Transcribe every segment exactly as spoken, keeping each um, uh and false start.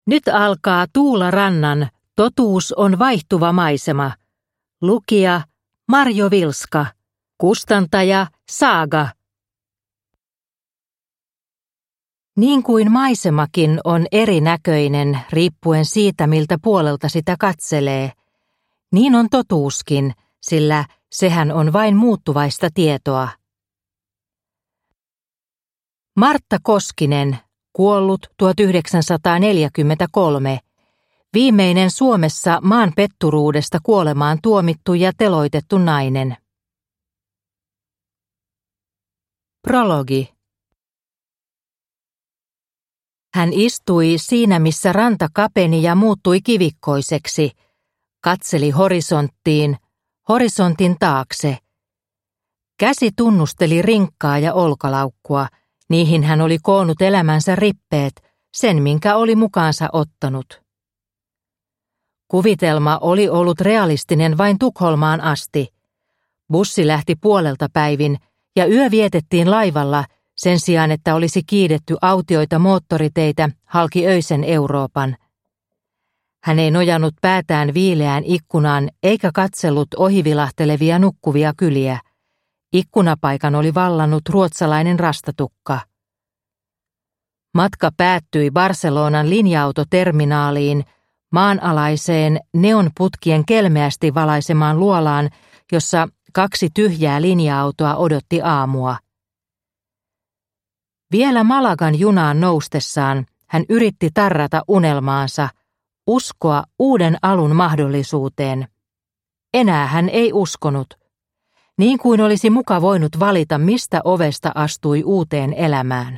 Nyt alkaa Tuula Rannan Totuus on vaihtuva maisema. Lukija Marjo Vilska. Kustantaja Saaga. Niin kuin maisemakin on erinäköinen riippuen siitä, miltä puolelta sitä katselee, niin on totuuskin, sillä sehän on vain muuttuvaista tietoa. Martta Koskinen, kuollut tuhatyhdeksänsataaneljäkymmentäkolme, viimeinen Suomessa maan petturuudesta kuolemaan tuomittu ja teloitettu nainen. Prologi. Hän istui siinä, missä ranta kapeni ja muuttui kivikkoiseksi, katseli horisonttiin, horisontin taakse. Käsi tunnusteli rinkkaa ja olkalaukkua, niihin hän oli koonnut elämänsä rippeet, sen minkä oli mukaansa ottanut. Kuvitelma oli ollut realistinen vain Tukholmaan asti. Bussi lähti puolelta päivin ja yö vietettiin laivalla, sen sijaan että olisi kiidetty autioita moottoriteitä halki öisen Euroopan. Hän ei nojannut päätään viileään ikkunaan eikä katsellut ohivilahtelevia nukkuvia kyliä. Ikkunapaikan oli vallannut ruotsalainen rastatukka. Matka päättyi Barcelonan linja-autoterminaaliin, maanalaiseen neonputkien kelmeästi valaisemaan luolaan, jossa kaksi tyhjää linja-autoa odotti aamua. Vielä Malagan junaan noustessaan hän yritti tarrata unelmaansa, uskoa uuden alun mahdollisuuteen. Enää hän ei uskonut. Niin kuin olisi muka voinut valita, mistä ovesta astui uuteen elämään.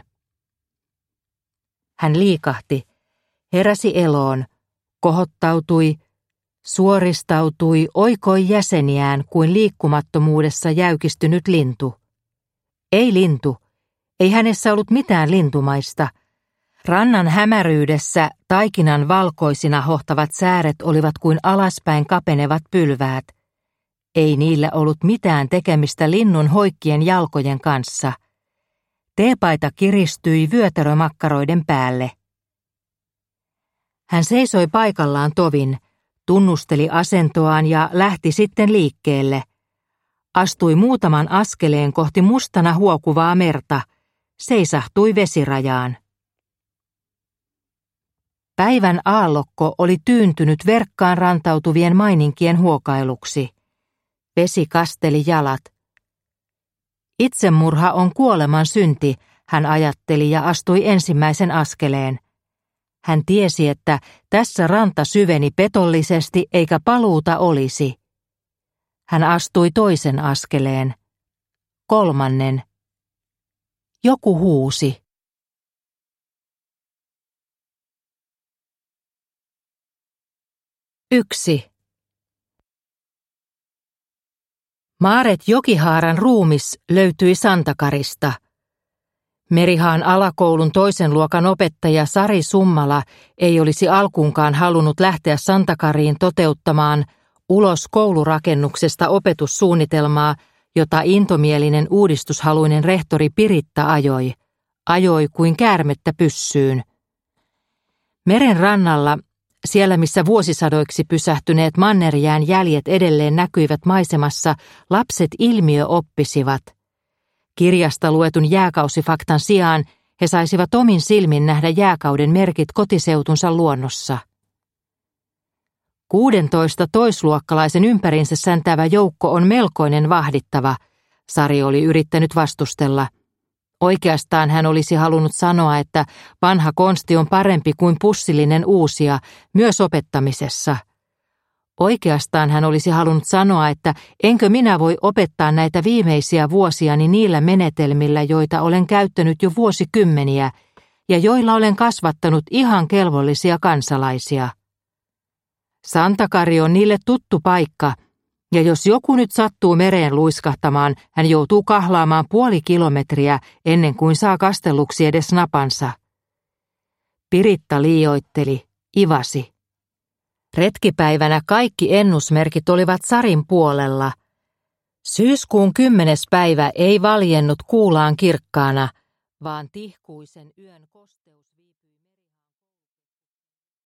Hän liikahti, heräsi eloon, kohottautui, suoristautui, oikoi jäseniään kuin liikkumattomuudessa jäykistynyt lintu. Ei lintu, ei hänessä ollut mitään lintumaista. Rannan hämäryydessä taikinan valkoisina hohtavat sääret olivat kuin alaspäin kapenevat pylväät. Ei niillä ollut mitään tekemistä linnun hoikkien jalkojen kanssa. Teepaita kiristyi vyötärömakkaroiden päälle. Hän seisoi paikallaan tovin, tunnusteli asentoaan ja lähti sitten liikkeelle. Astui muutaman askeleen kohti mustana huokuvaa merta, seisahtui vesirajaan. Päivän aallokko oli tyyntynyt verkkaan rantautuvien maininkien huokailuksi. Vesi kasteli jalat. Itsemurha on kuoleman synti, hän ajatteli ja astui ensimmäisen askeleen. Hän tiesi, että tässä ranta syveni petollisesti eikä paluuta olisi. Hän astui toisen askeleen. Kolmannen. Joku huusi. Yksi. Maaret Jokihaaran ruumis löytyi Santakarista. Merihaan alakoulun toisen luokan opettaja Sari Summala ei olisi alkuunkaan halunnut lähteä Santakariin toteuttamaan ulos koulurakennuksesta opetussuunnitelmaa, jota intomielinen uudistushaluinen rehtori Piritta ajoi, ajoi kuin käärmettä pyssyyn. Meren rannalla, siellä missä vuosisadoiksi pysähtyneet mannerjään jäljet edelleen näkyivät maisemassa, lapset ilmiö oppisivat. Kirjasta luetun jääkausifaktan sijaan he saisivat omin silmin nähdä jääkauden merkit kotiseutunsa luonnossa. Kuudentoista toisluokkalaisen ympärinsä säntävä joukko on melkoinen vahdittava, Sari oli yrittänyt vastustella. Oikeastaan hän olisi halunnut sanoa, että vanha konsti on parempi kuin pussillinen uusia, myös opettamisessa. Oikeastaan hän olisi halunnut sanoa, että enkö minä voi opettaa näitä viimeisiä vuosiani niillä menetelmillä, joita olen käyttänyt jo vuosikymmeniä ja joilla olen kasvattanut ihan kelvollisia kansalaisia. Santakari on niille tuttu paikka, ja jos joku nyt sattuu mereen luiskahtamaan, hän joutuu kahlaamaan puoli kilometriä ennen kuin saa kastelluksi edes napansa. Piritta liioitteli, ivasi. Retkipäivänä kaikki ennusmerkit olivat Sarin puolella. Syyskuun kymmenes päivä ei valjennut kuulaan kirkkaana, vaan tihkuisen yön kosteus.